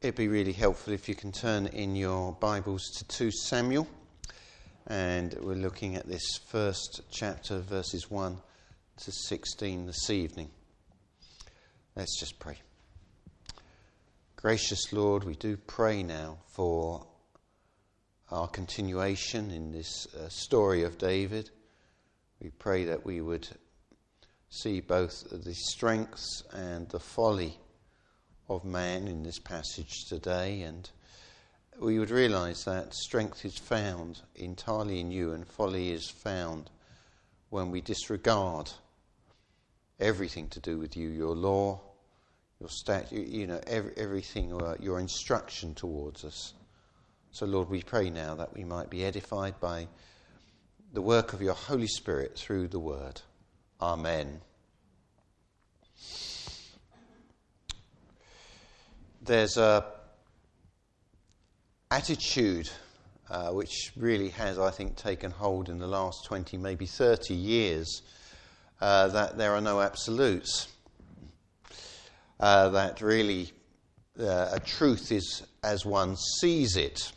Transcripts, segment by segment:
It'd be really helpful if you can turn in your Bibles to 2 Samuel, and we're looking at this first chapter, verses 1 to 16 this evening. Let's just pray. Gracious Lord, we do pray now for our continuation in this story of David. We pray that we would see both the strengths and the folly of man in this passage today, and we would realise that strength is found entirely in you and folly is found when we disregard everything to do with you, your law, your statute, everything, your instruction towards us. So Lord, we pray now that we might be edified by the work of your Holy Spirit through the word. Amen. There's a attitude which really has, I think, taken hold in the last 20, maybe 30 years, that there are no absolutes. That really a truth is as one sees it.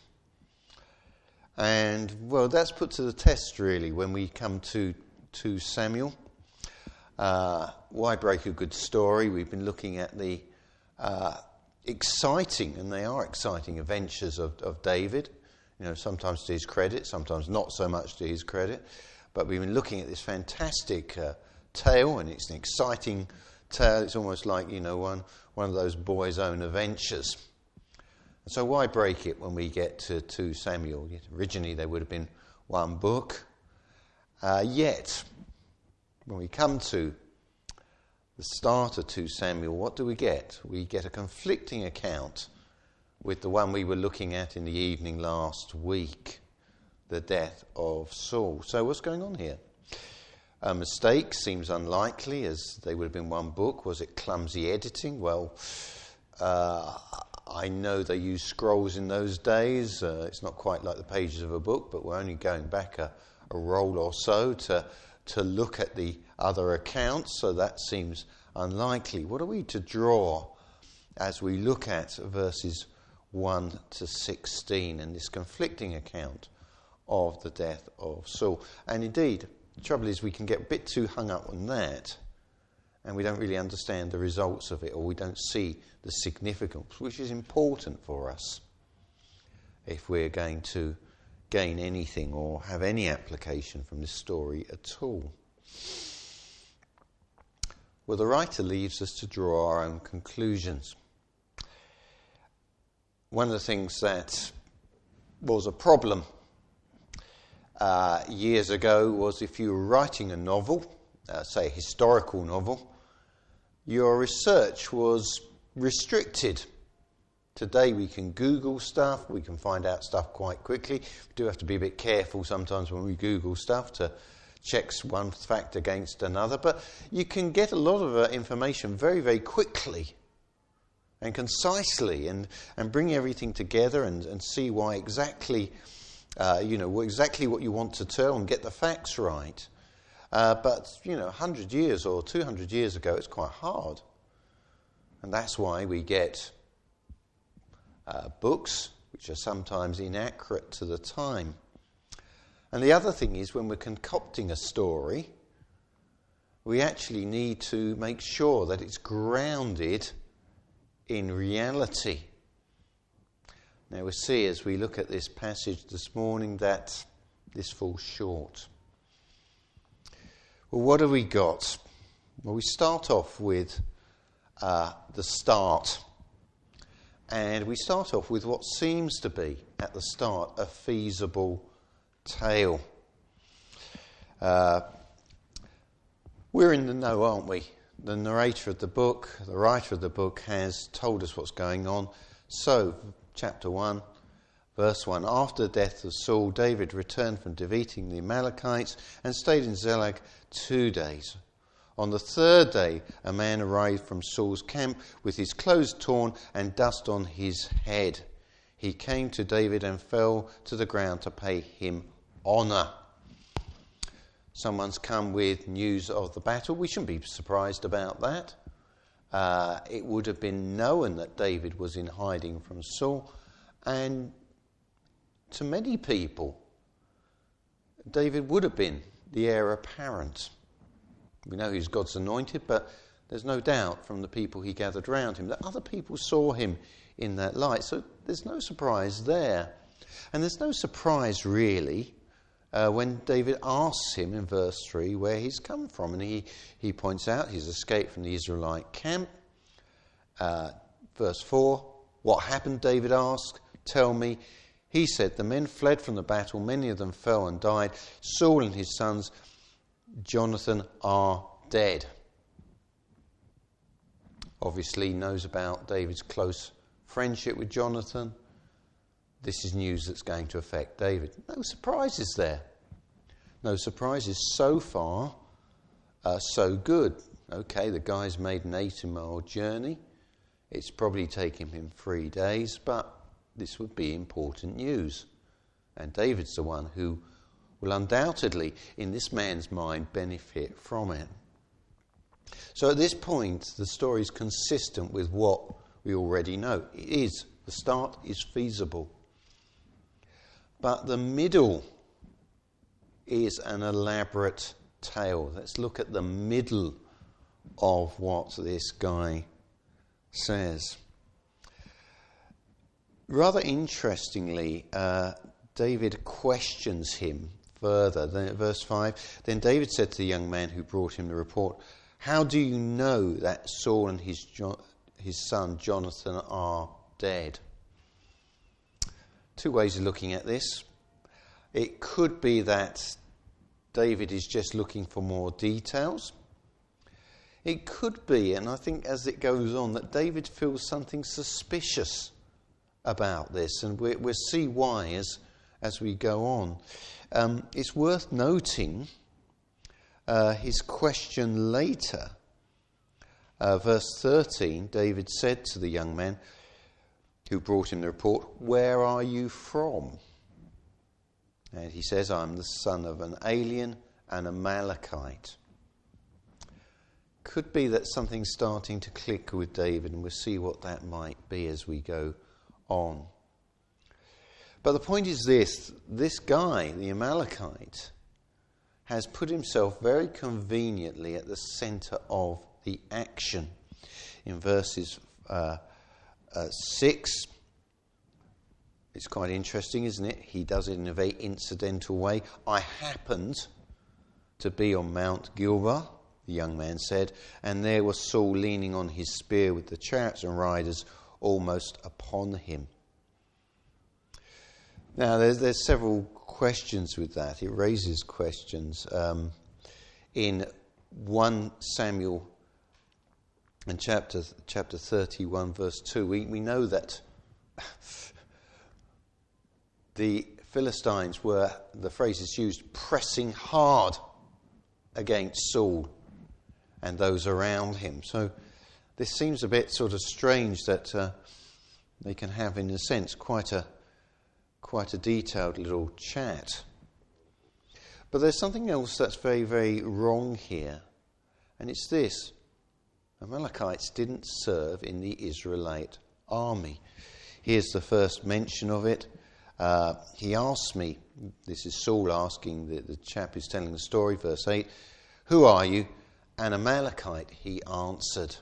And, well, that's put to the test, really, when we come to Samuel. Why break a good story? We've been looking at the exciting, and they are exciting, adventures of David. Sometimes to his credit, sometimes not so much to his credit. But we've been looking at this fantastic tale, and it's an exciting tale. It's almost like, one of those boys' own adventures. And so why break it when we get to 2 Samuel? Originally there would have been one book. Yet, when we come to the start of 2 Samuel, what do we get? We get a conflicting account with the one we were looking at in the evening last week, the death of Saul. So what's going on here? A mistake seems unlikely, as they would have been one book. Was it clumsy editing? Well, I know they used scrolls in those days. It's not quite like the pages of a book, but we're only going back a roll or so to look at the other accounts, so that seems unlikely. What are we to draw as we look at verses 1 to 16 and this conflicting account of the death of Saul? And indeed, the trouble is we can get a bit too hung up on that, and we don't really understand the results of it, or we don't see the significance, which is important for us if we're going to gain anything or have any application from this story at all. Well, the writer leaves us to draw our own conclusions. One of the things that was a problem years ago was if you were writing a novel, say a historical novel, your research was restricted. Today we can Google stuff, we can find out stuff quite quickly. We do have to be a bit careful sometimes when we Google stuff to check one fact against another, but you can get a lot of information very, very quickly and concisely and bring everything together and see why exactly, exactly what you want to tell and get the facts right. But 100 years or 200 years ago, it's quite hard. And that's why we get books which are sometimes inaccurate to the time. And the other thing is, when we're concocting a story, we actually need to make sure that it's grounded in reality. Now we'll see as we look at this passage this morning that this falls short. Well, what have we got? Well, we start off with the start. And we start off with what seems to be, at the start, a feasible tale. We're in the know, aren't we? The narrator of the book, the writer of the book, has told us what's going on. So, chapter 1, verse 1. After the death of Saul, David returned from defeating the Amalekites and stayed in Ziklag 2 days. On the third day, a man arrived from Saul's camp with his clothes torn and dust on his head. He came to David and fell to the ground to pay him honour. Someone's come with news of the battle. We shouldn't be surprised about that. it would have been known that David was in hiding from Saul, and to many people, David would have been the heir apparent. We know he's God's anointed, but there's no doubt from the people he gathered around him that other people saw him in that light. So there's no surprise there. And there's no surprise really when David asks him in verse 3 where he's come from. And he points out he's escaped from the Israelite camp. Verse 4, what happened, David asked, tell me. He said, the men fled from the battle, many of them fell and died. Saul and his sons, Jonathan, are dead. Obviously knows about David's close friendship with Jonathan. This is news that's going to affect David. No surprises there. No surprises. So far, so good. Okay, the guy's made an 80-mile journey. It's probably taken him 3 days, but this would be important news. And David's the one who will undoubtedly, in this man's mind, benefit from it. So at this point, the story is consistent with what we already know. It is. The start is feasible. But the middle is an elaborate tale. Let's look at the middle of what this guy says. Rather interestingly, David questions him further. Then, verse 5, then David said to the young man who brought him the report, how do you know that Saul and his son Jonathan are dead? Two ways of looking at this. It could be that David is just looking for more details. It could be, and I think as it goes on, that David feels something suspicious about this, and we'll see why as we go on. It's worth noting his question later. Verse 13, David said to the young man who brought him the report, where are you from? And he says, I'm the son of an alien, an Amalekite. Could be that something's starting to click with David, and we'll see what that might be as we go on. But the point is this guy, the Amalekite, has put himself very conveniently at the centre of the action. In verses 6, it's quite interesting, isn't it? He does it in a very incidental way. I happened to be on Mount Gilboa, the young man said, and there was Saul leaning on his spear with the chariots and riders almost upon him. Now, there's several questions with that. It raises questions. In 1 Samuel in chapter 31, verse 2, we know that the Philistines were, the phrase is used, pressing hard against Saul and those around him. So this seems a bit sort of strange that they can have, in a sense, quite a detailed little chat. But there's something else that's very, very wrong here, and it's this. Amalekites didn't serve in the Israelite army. Here's the first mention of it. He asked me, this is Saul asking the chap who's telling the story, verse 8, who are you? An Amalekite, he answered.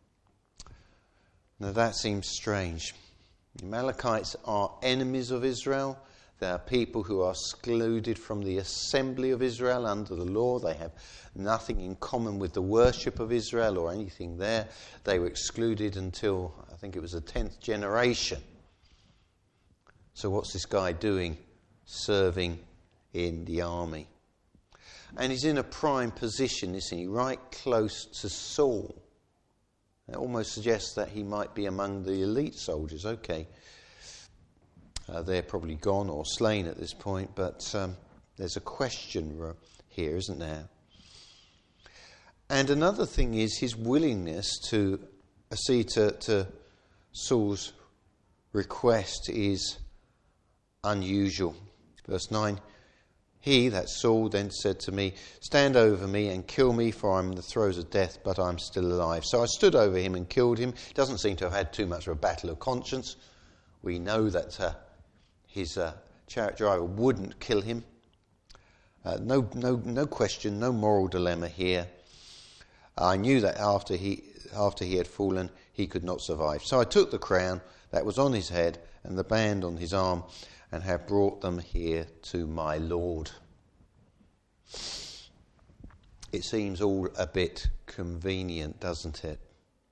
Now that seems strange. The Amalekites are enemies of Israel. They are people who are excluded from the assembly of Israel under the law. They have nothing in common with the worship of Israel or anything there. They were excluded until, I think it was the 10th generation. So what's this guy doing? Serving in the army. And he's in a prime position, isn't he? Right close to Saul. It almost suggests that he might be among the elite soldiers. Okay. They're probably gone or slain at this point, but there's a question here, isn't there? And another thing is his willingness to accede to Saul's request is unusual. Verse 9, He, that Saul, then said to me, stand over me and kill me, for I'm in the throes of death, but I'm still alive. So I stood over him and killed him. Doesn't seem to have had too much of a battle of conscience. We know that his chariot driver wouldn't kill him. No question, no moral dilemma here. I knew that after he had fallen, he could not survive. So I took the crown that was on his head and the band on his arm, and have brought them here to my Lord. It seems all a bit convenient, doesn't it?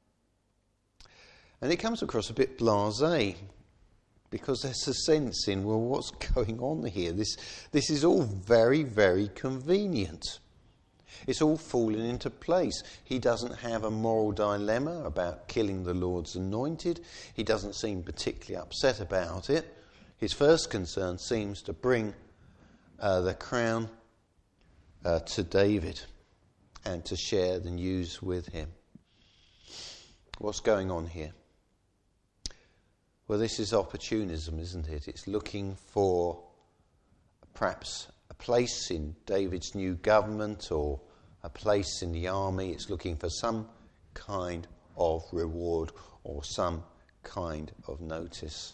And it comes across a bit blasé, because there's a sense in, well, what's going on here? This is all very, very convenient. It's all fallen into place. He doesn't have a moral dilemma about killing the Lord's anointed. He doesn't seem particularly upset about it. His first concern seems to bring the crown to David and to share the news with him. What's going on here? Well, this is opportunism, isn't it? It's looking for perhaps a place in David's new government or a place in the army. It's looking for some kind of reward or some kind of notice.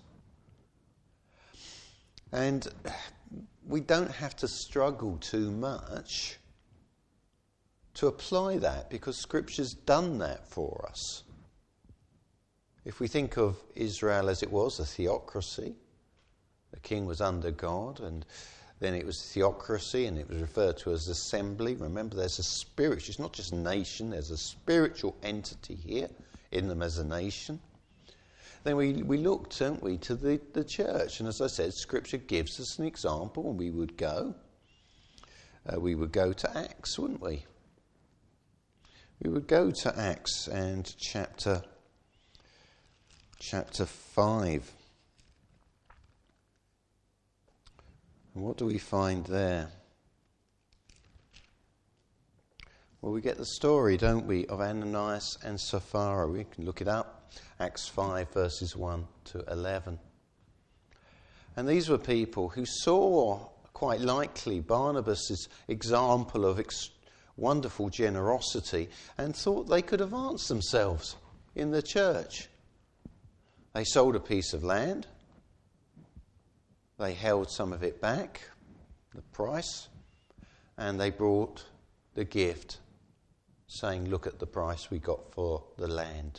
And we don't have to struggle too much to apply that, because Scripture's done that for us. If we think of Israel as it was, a theocracy, the king was under God, and then it was theocracy, and it was referred to as assembly. Remember, there's a spiritual, it's not just nation, there's a spiritual entity here in them as a nation. Then we look, don't we, to the church. And as I said, Scripture gives us an example, and we would go to Acts, wouldn't we? We would go to Acts and chapter 5. And what do we find there? Well, we get the story, don't we, of Ananias and Sapphira. We can look it up. Acts 5, verses 1 to 11. And these were people who saw, quite likely, Barnabas' example of wonderful generosity and thought they could advance themselves in the church. They sold a piece of land. They held some of it back, the price, and they brought the gift, saying, look at the price we got for the land.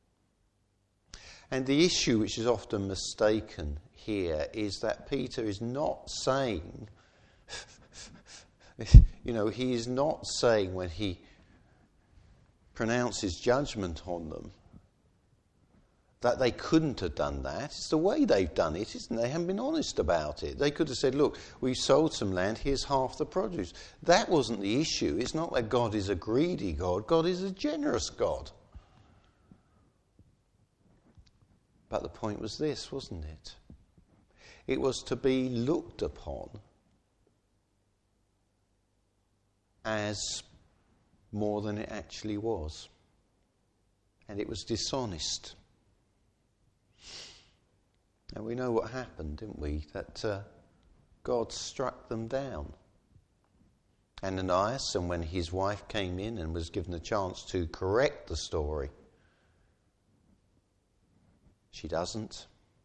And the issue, which is often mistaken here, is that Peter is not saying, he is not saying when he pronounces judgment on them that they couldn't have done that. It's the way they've done it, isn't it? They haven't been honest about it. They could have said, look, we sold some land, here's half the produce. That wasn't the issue. It's not that God is a greedy God. God is a generous God. But the point was this, wasn't it? It was to be looked upon as more than it actually was. And it was dishonest. And we know what happened, didn't we? That God struck them down. Ananias, and when his wife came in and was given a chance to correct the story, she doesn't.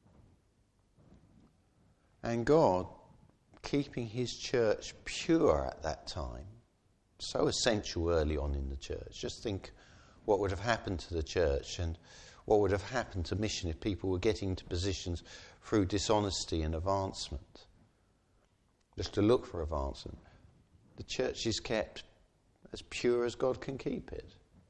And God, keeping his church pure at that time, so essential early on in the church. Just think what would have happened to the church and what would have happened to mission if people were getting into positions through dishonesty and advancement. Just to look for advancement. The church is kept as pure as God can keep it.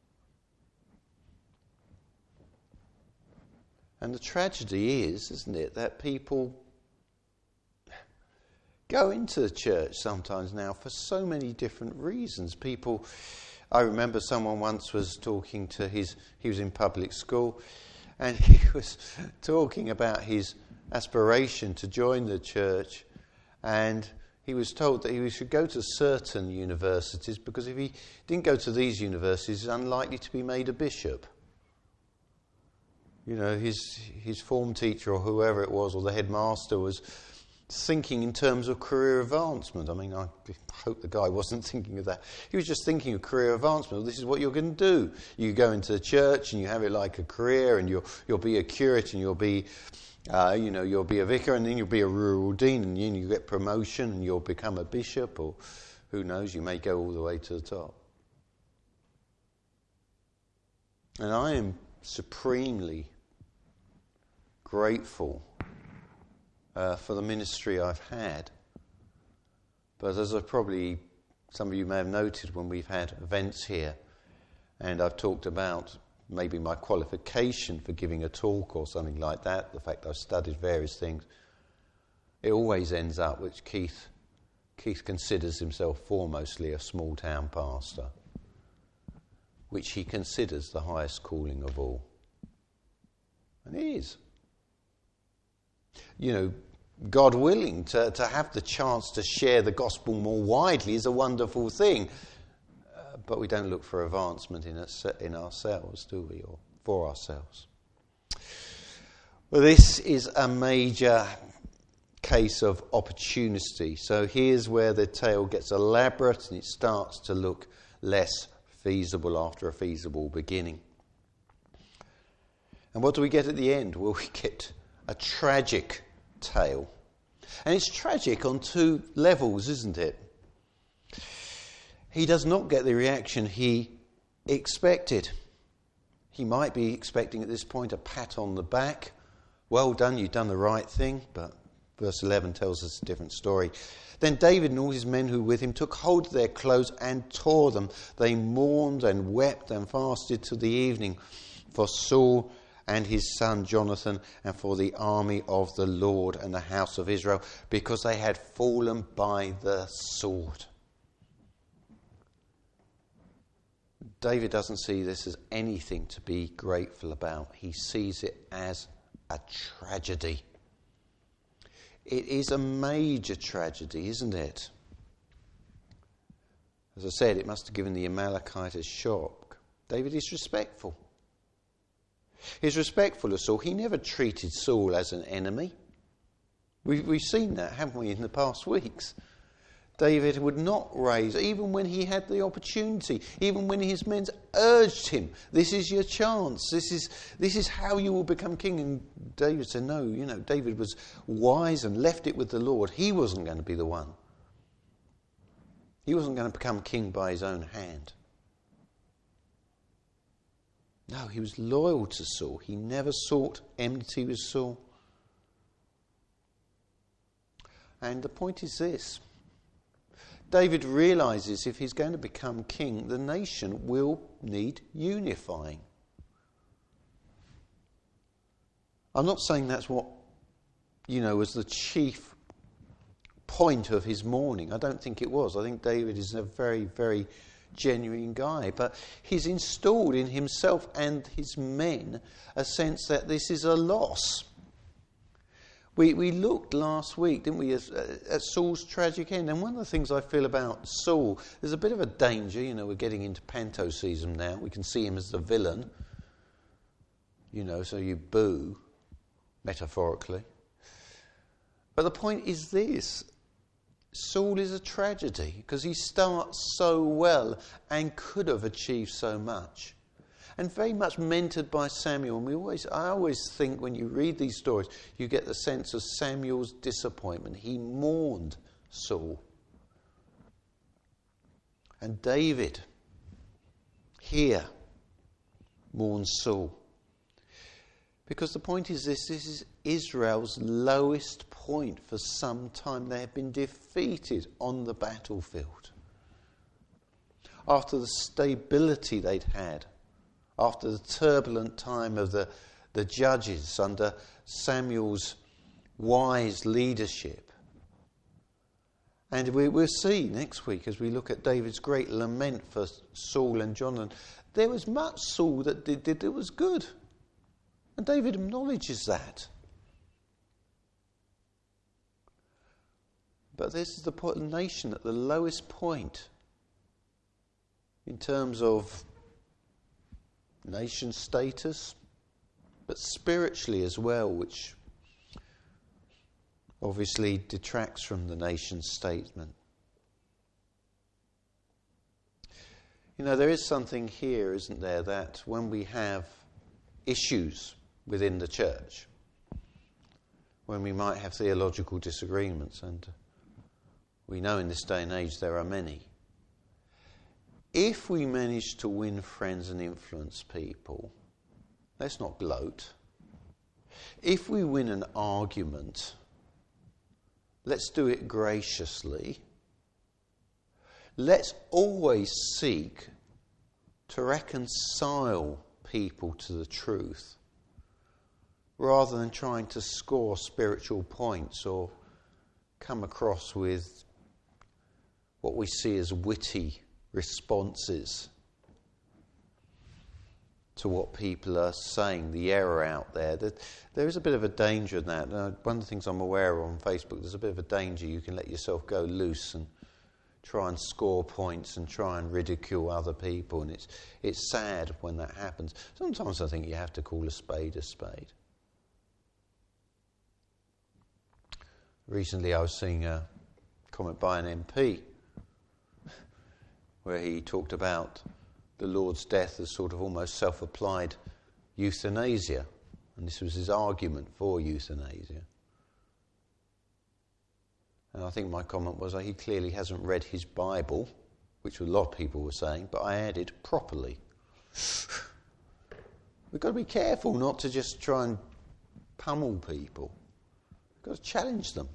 And the tragedy is, isn't it, that people go into the church sometimes now for so many different reasons. I remember someone once was talking to he was in public school, and he was talking about his aspiration to join the church, and he was told that he should go to certain universities because if he didn't go to these universities, he's unlikely to be made a bishop. His form teacher or whoever it was, or the headmaster was thinking in terms of career advancement. I mean, I hope the guy wasn't thinking of that. He was just thinking of career advancement. Well, this is what you're going to do. You go into the church and you have it like a career, and you'll be a curate, and you'll be you'll be a vicar, and then you'll be a rural dean, and then you get promotion, and you'll become a bishop, or who knows, you may go all the way to the top. And I am supremely grateful for the ministry I've had. But as some of you may have noted when we've had events here, and I've talked about maybe my qualification for giving a talk or something like that, the fact I've studied various things, it always ends up which Keith considers himself foremostly a small town pastor, which he considers the highest calling of all. And it is. God willing, to have the chance to share the gospel more widely is a wonderful thing. But we don't look for advancement in ourselves, do we, or for ourselves? Well, this is a major case of opportunity. So here's where the tale gets elaborate and it starts to look less feasible after a feasible beginning. And what do we get at the end? Well, we get a tragic tale. And it's tragic on two levels, isn't it? He does not get the reaction he expected. He might be expecting at this point a pat on the back. Well done, you've done the right thing. But verse 11 tells us a different story. Then David and all his men who were with him took hold of their clothes and tore them. They mourned and wept and fasted till the evening for Saul and his son Jonathan, and for the army of the Lord and the house of Israel, because they had fallen by the sword. David doesn't see this as anything to be grateful about. He sees it as a tragedy. It is a major tragedy, isn't it? As I said, it must have given the Amalekite a shock. David is respectful. He's respectful of Saul. He never treated Saul as an enemy. We've seen that, haven't we, in the past weeks? David would not raise, even when he had the opportunity, even when his men urged him, this is your chance, this is how you will become king. And David said, no, David was wise and left it with the Lord. He wasn't going to be the one. He wasn't going to become king by his own hand. No, he was loyal to Saul. He never sought enmity with Saul. And the point is this. David realizes if he's going to become king, the nation will need unifying. I'm not saying that's what, was the chief point of his mourning. I don't think it was. I think David is a very, very genuine guy. But he's installed in himself and his men a sense that this is a loss. We looked last week, didn't we, at Saul's tragic end. And one of the things I feel about Saul, there's a bit of a danger. We're getting into panto season now. We can see him as the villain. So you boo, metaphorically. But the point is this. Saul is a tragedy because he starts so well and could have achieved so much. And very much mentored by Samuel. And I always think when you read these stories, you get the sense of Samuel's disappointment. He mourned Saul. And David, here, mourns Saul. Because the point is this is Israel's lowest point for some time. They have been defeated on the battlefield. After the stability they'd had, after the turbulent time of the judges under Samuel's wise leadership. And we'll see next week as we look at David's great lament for Saul and Jonathan. There was much Saul that did that was good. And David acknowledges that. But this is the nation at the lowest point in terms of nation status, but spiritually as well, which obviously detracts from the nation statement. You know, there is something here, isn't there, that when we have issues within the church, when we might have theological disagreements, and we know in this day and age there are many, if we manage to win friends and influence people, let's not gloat. If we win an argument, let's do it graciously. Let's always seek to reconcile people to the truth, rather than trying to score spiritual points or come across with what we see as witty responses to what people are saying, the error out there. There is a bit of a danger in that. One of the things I'm aware of on Facebook, there's a bit of a danger. You can let yourself go loose and try and score points and try and ridicule other people, and it's sad when that happens. Sometimes I think you have to call a spade a spade. Recently I was seeing a comment by an MP where he talked about the Lord's death as sort of almost self-applied euthanasia, and this was his argument for euthanasia. And I think my comment was he clearly hasn't read his Bible, which a lot of people were saying, but I added properly. We've got to be careful not to just try and pummel people. We've got to challenge them.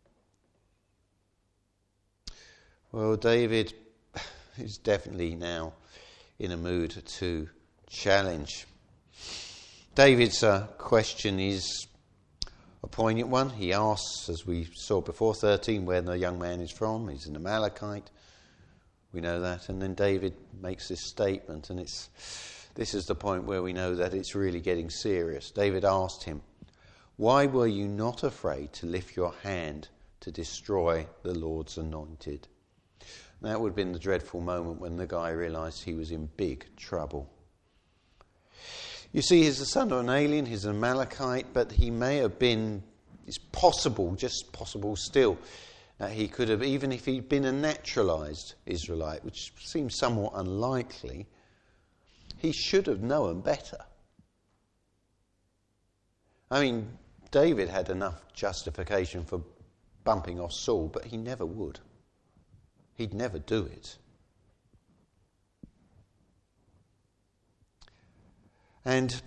Well, David is definitely now in a mood to challenge. David's question is a poignant one. He asks, as we saw before, 13, where the young man is from. He's an Amalekite. We know that. And then David makes this statement, and this is the point where we know that it's really getting serious. David asked him, "Why were you not afraid to lift your hand to destroy the Lord's anointed?" And that would have been the dreadful moment when the guy realised he was in big trouble. You see, he's the son of an alien, he's an Amalekite, but he may have been, it's possible, just possible still, that he could have, even if he'd been a naturalised Israelite, which seems somewhat unlikely, he should have known better. I mean, David had enough justification for bumping off Saul, but he never would. He'd never do it. And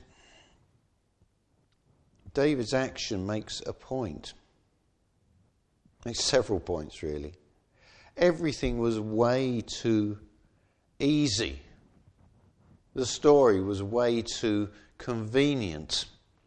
David's action makes a point. Makes several points, really. Everything was way too easy. The story was way too convenient.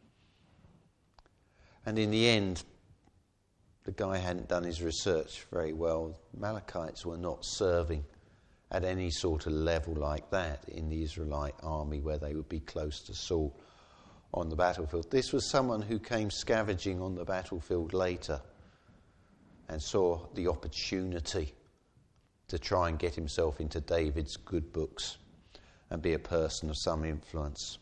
And in the end, the guy hadn't done his research very well. Amalekites were not serving at any sort of level like that in the Israelite army where they would be close to Saul on the battlefield. This was someone who came scavenging on the battlefield later and saw the opportunity to try and get himself into David's good books and be a person of some influence.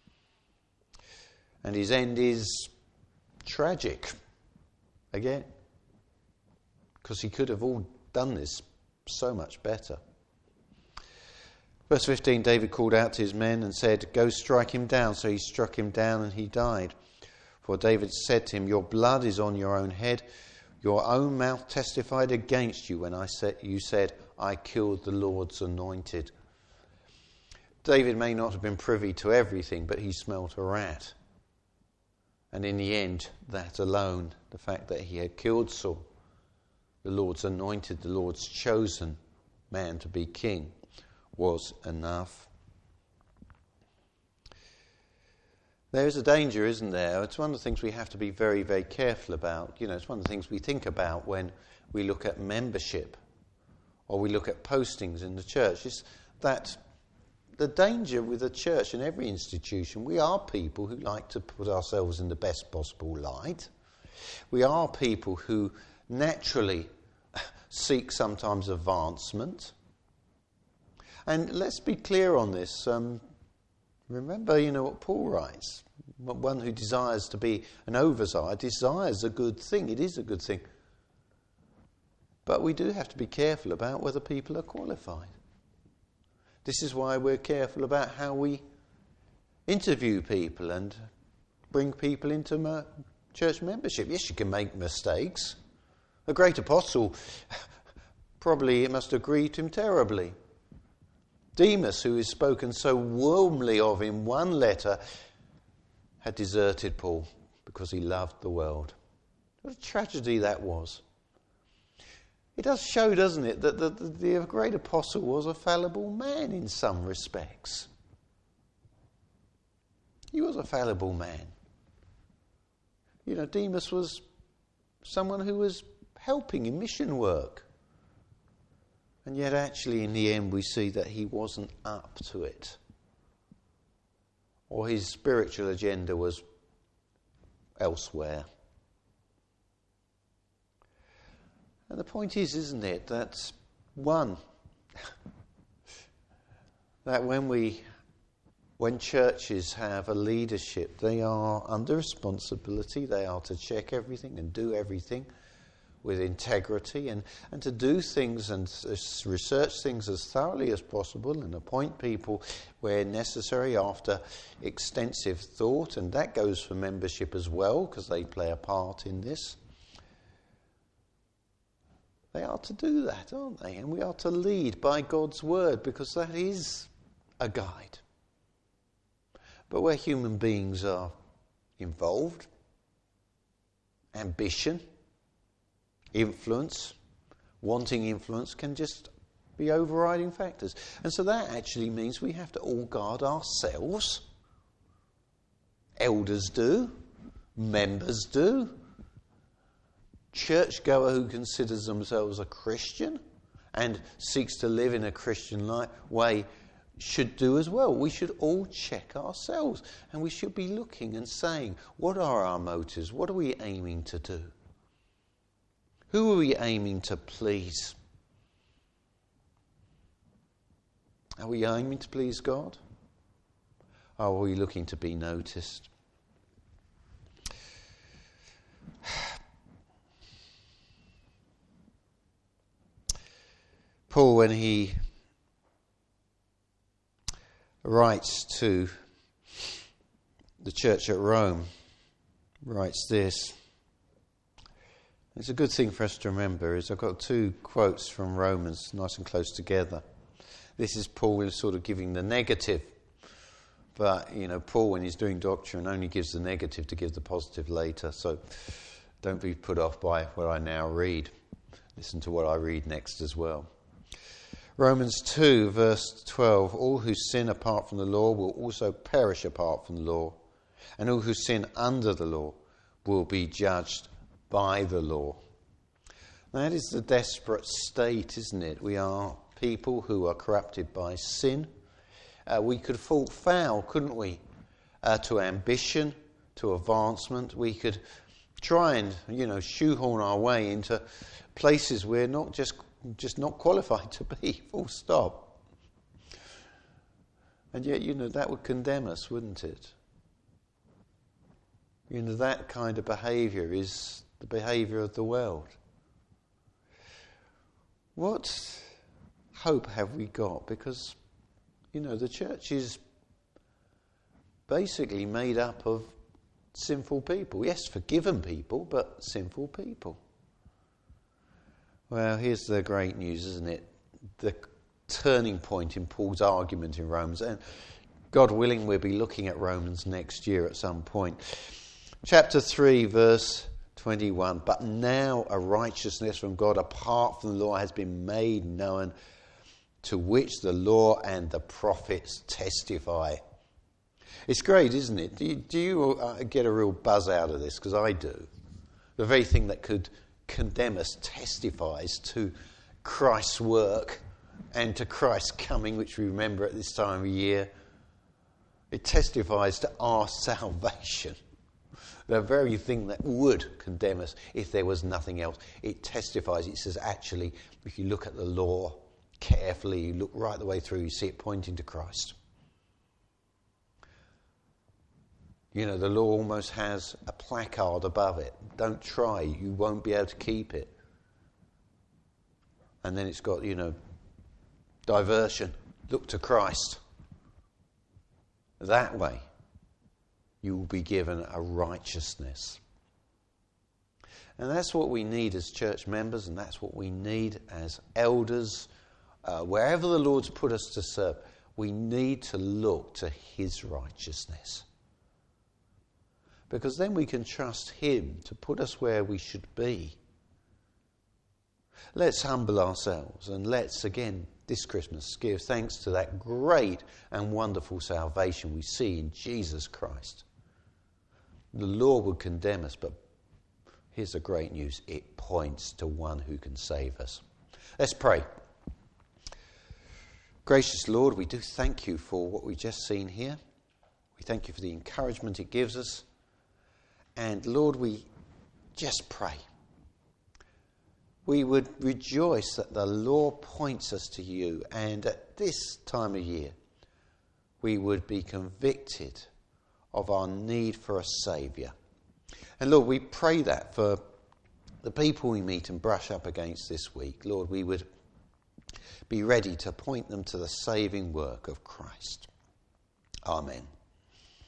And his end is tragic, again, because he could have all done this so much better. Verse 15, David called out to his men and said, "Go strike him down." So he struck him down and he died. For David said to him, "Your blood is on your own head. Your own mouth testified against you when you said, I killed the Lord's anointed." David may not have been privy to everything, but he smelt a rat. And in the end, that alone, the fact that he had killed Saul, the Lord's anointed, the Lord's chosen man to be king, was enough. There is a danger, isn't there? It's one of the things we have to be very, very careful about. You know, it's one of the things we think about when we look at membership or we look at postings in the church. Is that the danger with the church and every institution, we are people who like to put ourselves in the best possible light. We are people who naturally seek sometimes advancement. And let's be clear on this. Remember, what Paul writes. one who desires to be an overseer desires a good thing. It is a good thing. But we do have to be careful about whether people are qualified. This is why we're careful about how we interview people and bring people into church membership. Yes, you can make mistakes. A great apostle, probably it must have grieved him terribly. Demas, who is spoken so warmly of in one letter, had deserted Paul because he loved the world. What a tragedy that was. It does show, doesn't it, that the great apostle was a fallible man in some respects. He was a fallible man. You know, Demas was someone who was helping in mission work. And yet actually in the end we see that he wasn't up to it. Or his spiritual agenda was elsewhere. And the point is, isn't it, that one, that when churches have a leadership, they are under responsibility, they are to check everything and do everything with integrity and to do things and research things as thoroughly as possible and appoint people where necessary after extensive thought, and that goes for membership as well because they play a part in this. They are to do that, aren't they? And we are to lead by God's word because that is a guide. But where human beings are involved, ambition, influence, wanting influence can just be overriding factors. And so that actually means we have to all guard ourselves. Elders do, members do. Churchgoer who considers themselves a Christian and seeks to live in a Christian way should do as well. We should all check ourselves and we should be looking and saying, what are our motives? What are we aiming to do? Who are we aiming to please? Are we aiming to please God? Or are we looking to be noticed? Paul, when he writes to the church at Rome, writes this. It's a good thing for us to remember is I've got two quotes from Romans nice and close together. This is Paul sort of giving the negative. But, you know, Paul, when he's doing doctrine, only gives the negative to give the positive later. So don't be put off by what I now read. Listen to what I read next as well. Romans 2, verse 12, all who sin apart from the law will also perish apart from the law, and all who sin under the law will be judged by the law. That is the desperate state, isn't it? We are people who are corrupted by sin. We could fall foul, couldn't we, to ambition, to advancement. We could try and, shoehorn our way into places we're not just not qualified to be, full stop. And yet, that would condemn us, wouldn't it? That kind of behaviour is the behaviour of the world. What hope have we got? Because, the church is basically made up of sinful people. Yes, forgiven people, but sinful people. Well, here's the great news, isn't it? The turning point in Paul's argument in Romans. And God willing, we'll be looking at Romans next year at some point. Chapter 3, verse 21. But now a righteousness from God apart from the law has been made known, to which the law and the prophets testify. It's great, isn't it? Do you get a real buzz out of this? Because I do. The very thing that could condemn us testifies to Christ's work and to Christ's coming, which we remember at this time of year. It testifies to our salvation. The very thing that would condemn us if there was nothing else. It testifies. It says, actually, if you look at the law carefully, you look right the way through, you see it pointing to Christ. You know, the law almost has a placard above it. Don't try, you won't be able to keep it. And then it's got, diversion. Look to Christ. That way, you will be given a righteousness. And that's what we need as church members, and that's what we need as elders. Wherever the Lord's put us to serve, we need to look to his righteousness. Because then we can trust him to put us where we should be. Let's humble ourselves and let's again this Christmas give thanks to that great and wonderful salvation we see in Jesus Christ. The law would condemn us, but here's the great news. It points to one who can save us. Let's pray. Gracious Lord, we do thank you for what we've just seen here. We thank you for the encouragement it gives us. And Lord, we just pray. We would rejoice that the law points us to you, and at this time of year, we would be convicted of our need for a Saviour. And Lord, we pray that for the people we meet and brush up against this week. Lord, we would be ready to point them to the saving work of Christ. Amen.